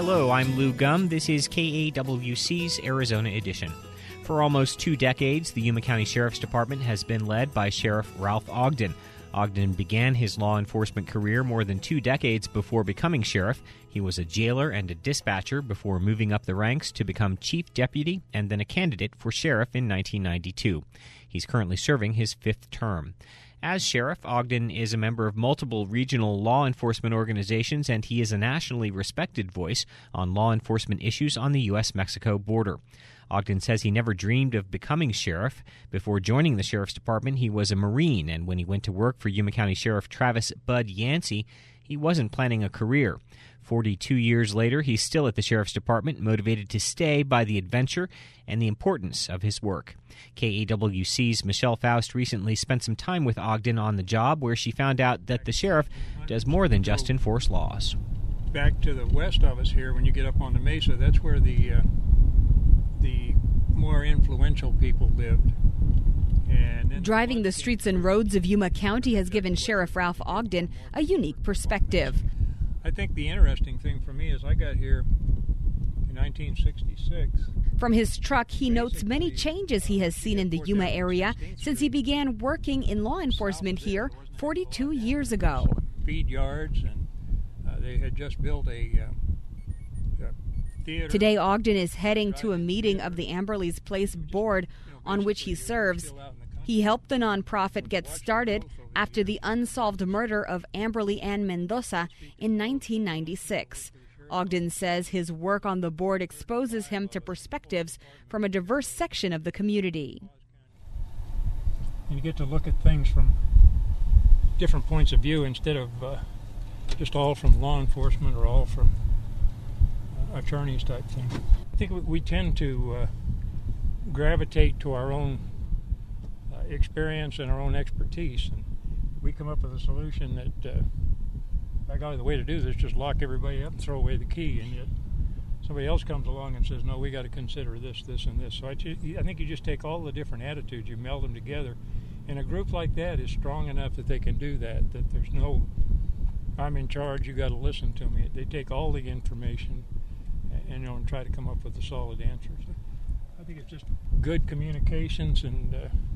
Hello, I'm Lou Gum. This is KAWC's Arizona Edition. For almost 2 decades, the Yuma County Sheriff's Department has been led by Sheriff Ralph Ogden. Ogden began his law enforcement career more than 2 decades before becoming sheriff. He was a jailer and a dispatcher before moving up the ranks to become chief deputy and then a candidate for sheriff in 1992. He's currently serving his 5th term. As sheriff, Ogden is a member of multiple regional law enforcement organizations, and he is a nationally respected voice on law enforcement issues on the U.S.-Mexico border. Ogden says he never dreamed of becoming sheriff. Before joining the sheriff's department, he was a Marine, and when he went to work for Yuma County Sheriff Travis Bud Yancey, he wasn't planning a career. 42 years later, he's still at the sheriff's department, motivated to stay by the adventure and the importance of his work. KAWC's Michelle Faust recently spent some time with Ogden on the job, where she found out that the sheriff does more than just enforce laws. Back to the west of us here, when you get up on the mesa, that's where the more influential people lived. Driving the streets and roads of Yuma County has given Sheriff Ralph Ogden a unique perspective. I think the interesting thing for me is I got here in 1966. From his truck, he notes many changes he has seen in the Yuma area since he began working in law enforcement here 42 years ago. Feed yards, and they had just built a theater. Today, Ogden is heading to a meeting of the Amberley's Place board on which he serves. He helped the nonprofit get started after the unsolved murder of Amberly Ann Mendoza in 1996. Ogden says his work on the board exposes him to perspectives from a diverse section of the community. You get to look at things from different points of view instead of just all from law enforcement or all from attorneys type thing. I think we tend to gravitate to our own experience and our own expertise, and we come up with a solution that by golly, the way to do this is just lock everybody up and throw away the key, and yet somebody else comes along and says, no, we got to consider this, this, and this. So I think you just take all the different attitudes, you meld them together, and a group like that is strong enough that they can do that there's no, I'm in charge, you got to listen to me. They take all the information and try to come up with a solid answer. So I think it's just good communications, and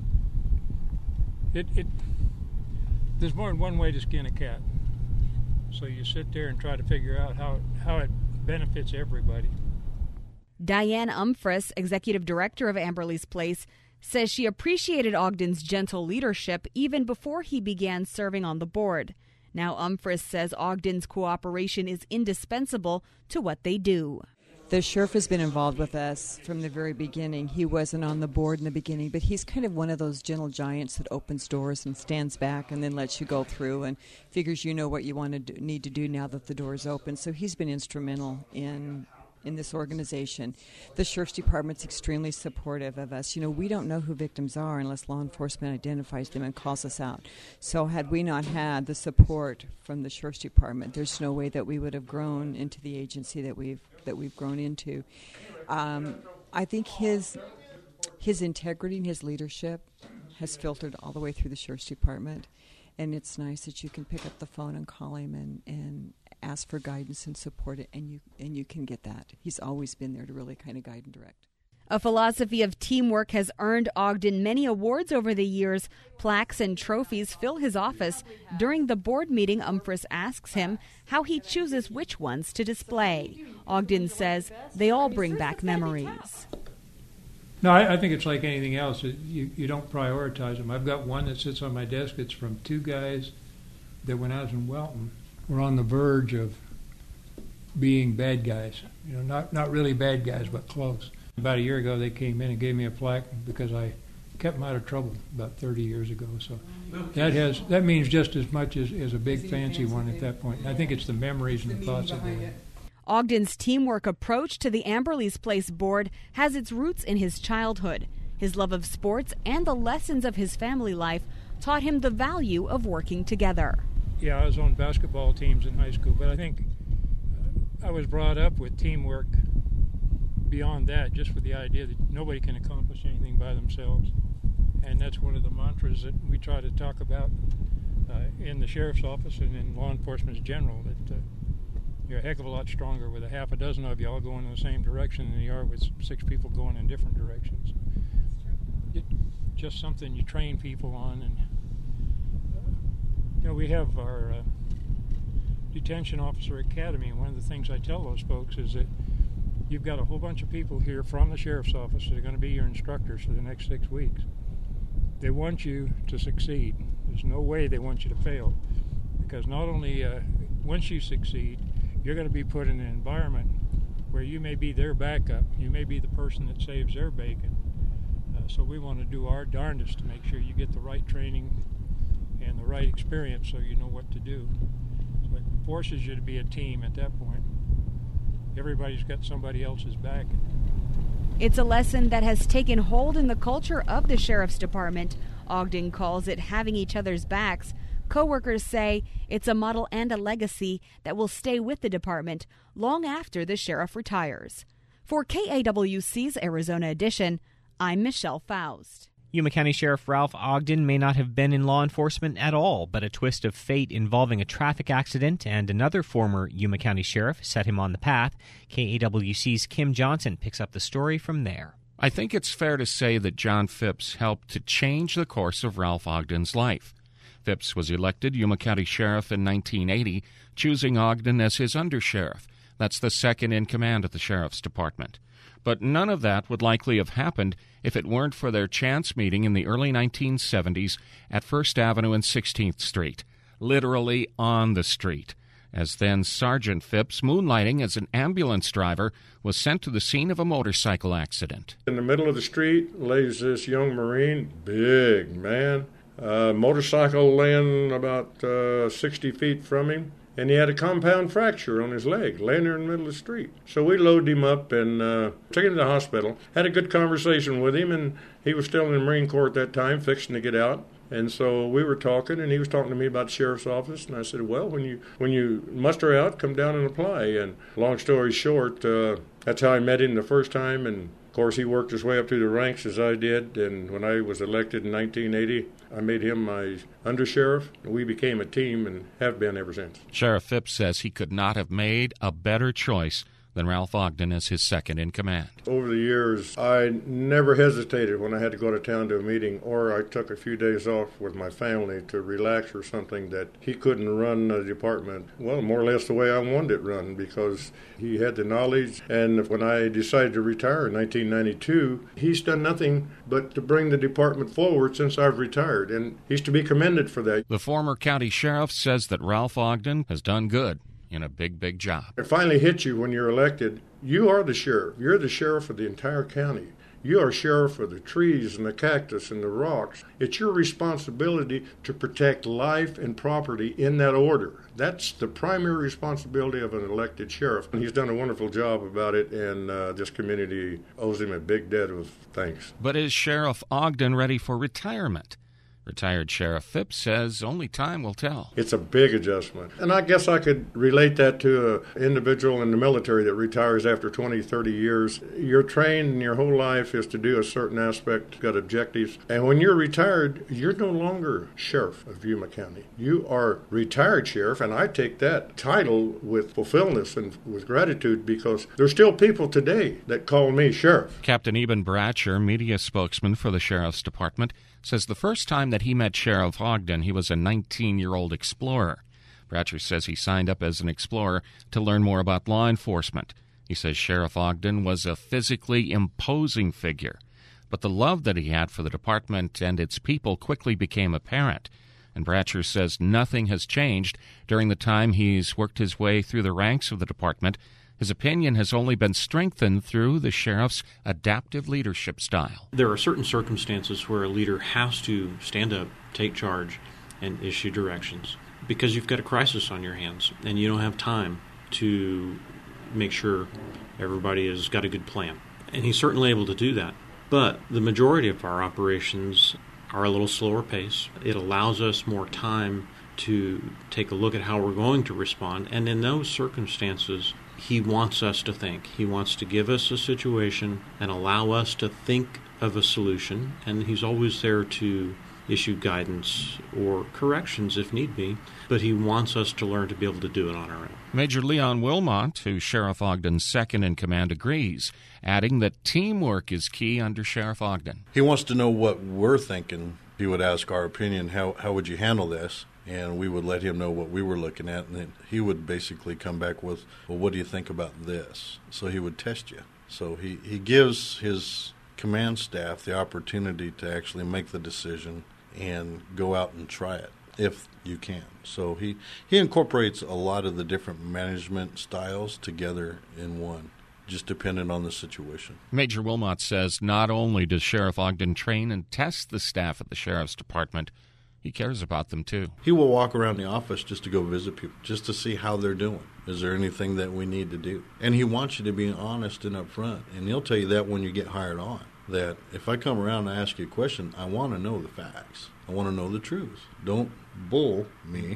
there's more than one way to skin a cat. So you sit there and try to figure out how it benefits everybody. Diane Umphris, executive director of Amberley's Place, says she appreciated Ogden's gentle leadership even before he began serving on the board. Now Umphris says Ogden's cooperation is indispensable to what they do. The sheriff has been involved with us from the very beginning. He wasn't on the board in the beginning, but he's kind of one of those gentle giants that opens doors and stands back and then lets you go through and figures you know what you want to need to do now that the door is open. So he's been instrumental in this organization. The sheriff's department's extremely supportive of us. You know, we don't know who victims are unless law enforcement identifies them and calls us out. So had we not had the support from the sheriff's department, there's no way that we would have grown into the agency that we've grown into. I think his integrity and his leadership has filtered all the way through the sheriff's department, and it's nice that you can pick up the phone and call him and ask for guidance and support it, and you can get that. He's always been there to really kind of guide and direct. A philosophy of teamwork has earned Ogden many awards over the years. Plaques and trophies fill his office. During the board meeting, Umphris asks him how he chooses which ones to display. Ogden says they all bring back memories. No, I think it's like anything else. You don't prioritize them. I've got one that sits on my desk. It's from 2 guys that when I was in Welton were on the verge of being bad guys. You know, not really bad guys, but close. About a year ago, they came in and gave me a plaque because I kept them out of trouble about 30 years ago. So that means just as much as a big fancy one at that point. I think it's the memories and the thoughts of it. Ogden's teamwork approach to the Amberley's Place board has its roots in his childhood. His love of sports and the lessons of his family life taught him the value of working together. Yeah, I was on basketball teams in high school, but I think I was brought up with teamwork beyond that, just with the idea that nobody can accomplish anything by themselves. And that's one of the mantras that we try to talk about in the sheriff's office and in law enforcement in general, that You're a heck of a lot stronger with a half a dozen of you all going in the same direction than you are with 6 people going in different directions. It's just something you train people on. And we have our detention officer academy, and one of the things I tell those folks is that you've got a whole bunch of people here from the sheriff's office that are going to be your instructors for the next 6 weeks. They want you to succeed. There's no way they want you to fail, because not only once you succeed, you're going to be put in an environment where you may be their backup. You may be the person that saves their bacon. So we want to do our darndest to make sure you get the right training and the right experience so you know what to do. So it forces you to be a team at that point. Everybody's got somebody else's back. It's a lesson that has taken hold in the culture of the Sheriff's Department. Ogden calls it having each other's backs. Co-workers say it's a model and a legacy that will stay with the department long after the sheriff retires. For KAWC's Arizona Edition, I'm Michelle Faust. Yuma County Sheriff Ralph Ogden may not have been in law enforcement at all, but a twist of fate involving a traffic accident and another former Yuma County sheriff set him on the path. KAWC's Kim Johnson picks up the story from there. I think it's fair to say that John Phipps helped to change the course of Ralph Ogden's life. Phipps was elected Yuma County Sheriff in 1980, choosing Ogden as his undersheriff. That's the second in command at the Sheriff's Department. But none of that would likely have happened if it weren't for their chance meeting in the early 1970s at 1st Avenue and 16th Street, literally on the street, as then Sergeant Phipps, moonlighting as an ambulance driver, was sent to the scene of a motorcycle accident. In the middle of the street lays this young Marine, big man, motorcycle laying about 60 feet from him, and he had a compound fracture on his leg, laying there in the middle of the street. So we loaded him up and took him to the hospital, had a good conversation with him, and he was still in the Marine Corps at that time, fixing to get out. And so we were talking, and he was talking to me about the sheriff's office, and I said, well, when you muster out, come down and apply. And long story short, that's how I met him the first time, and of course, he worked his way up through the ranks as I did, and when I was elected in 1980, I made him my undersheriff. We became a team and have been ever since. Sheriff Phipps says he could not have made a better choice than Ralph Ogden as his second in command. Over the years, I never hesitated when I had to go to town to a meeting, or I took a few days off with my family to relax or something, that he couldn't run the department, well, more or less the way I wanted it run, because he had the knowledge. And when I decided to retire in 1992, he's done nothing but to bring the department forward since I've retired, and he's to be commended for that. The former county sheriff says that Ralph Ogden has done good in a big job. It finally hits you when you're elected. You are the sheriff. You're the sheriff of the entire county. You are sheriff of the trees and the cactus and the rocks. It's your responsibility to protect life and property in that order. That's the primary responsibility of an elected sheriff. And he's done a wonderful job about it, and this community owes him a big debt of thanks. But is Sheriff Ogden ready for retirement? Retired Sheriff Phipps says only time will tell. It's a big adjustment. And I guess I could relate that to an individual in the military that retires after 20, 30 years. You're trained and your whole life is to do a certain aspect, got objectives. And when you're retired, you're no longer sheriff of Yuma County. You are retired sheriff, and I take that title with fulfillment and with gratitude, because there's still people today that call me sheriff. Captain Eben Bratcher, media spokesman for the Sheriff's Department, says the first time that he met Sheriff Ogden, he was a 19-year-old explorer. Bratcher says he signed up as an explorer to learn more about law enforcement. He says Sheriff Ogden was a physically imposing figure, but the love that he had for the department and its people quickly became apparent. And Bratcher says nothing has changed during the time he's worked his way through the ranks of the department. His opinion has only been strengthened through the sheriff's adaptive leadership style. There are certain circumstances where a leader has to stand up, take charge, and issue directions, because you've got a crisis on your hands and you don't have time to make sure everybody has got a good plan. And he's certainly able to do that. But the majority of our operations are a little slower pace. It allows us more time to take a look at how we're going to respond. And in those circumstances, he wants us to think. He wants to give us a situation and allow us to think of a solution. And he's always there to, issue guidance or corrections if need be, but he wants us to learn to be able to do it on our own. Major Leon Wilmot, who's Sheriff Ogden's second-in-command, agrees, adding that teamwork is key under Sheriff Ogden. He wants to know what we're thinking. He would ask our opinion, how would you handle this? And we would let him know what we were looking at, and then he would basically come back with, well, what do you think about this? So he would test you. So he gives his command staff the opportunity to actually make the decision and go out and try it if you can. So he incorporates a lot of the different management styles together in one, just dependent on the situation. Major Wilmot says not only does Sheriff Ogden train and test the staff at the Sheriff's Department, he cares about them too. He will walk around the office just to go visit people, just to see how they're doing. Is there anything that we need to do? And he wants you to be honest and upfront. And he'll tell you that when you get hired on, that if I come around and ask you a question, I want to know the facts. I want to know the truth. Don't bull me.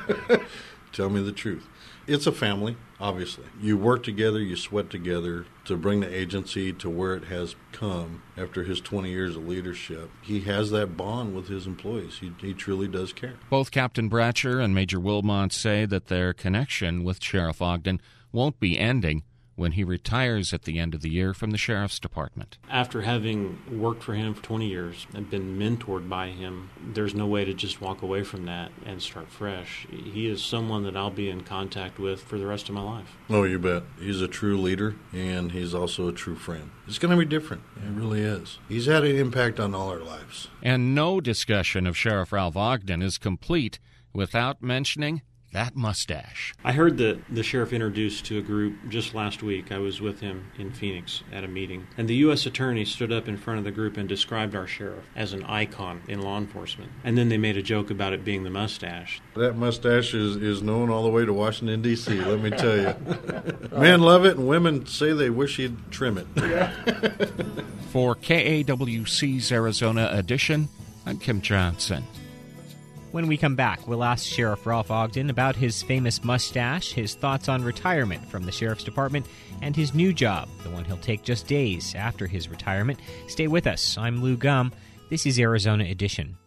Tell me the truth. It's a family, obviously. You work together, you sweat together to bring the agency to where it has come after his 20 years of leadership. He has that bond with his employees. He truly does care. Both Captain Bratcher and Major Wilmot say that their connection with Sheriff Ogden won't be ending when he retires at the end of the year from the Sheriff's Department. After having worked for him for 20 years and been mentored by him, there's no way to just walk away from that and start fresh. He is someone that I'll be in contact with for the rest of my life. Oh, you bet. He's a true leader, and he's also a true friend. It's going to be different. It really is. He's had an impact on all our lives. And no discussion of Sheriff Ralph Ogden is complete without mentioning that mustache. I heard that the sheriff introduced to a group just last week. I was with him in Phoenix at a meeting, and the U.S. attorney stood up in front of the group and described our sheriff as an icon in law enforcement. And then they made a joke about it being the mustache. That mustache is known all the way to Washington, D.C., let me tell you. Men love it, and women say they wish he'd trim it. For KAWC's Arizona edition, I'm Kim Johnson. When we come back, we'll ask Sheriff Ralph Ogden about his famous mustache, his thoughts on retirement from the Sheriff's Department, and his new job, the one he'll take just days after his retirement. Stay with us. I'm Lou Gum. This is Arizona Edition.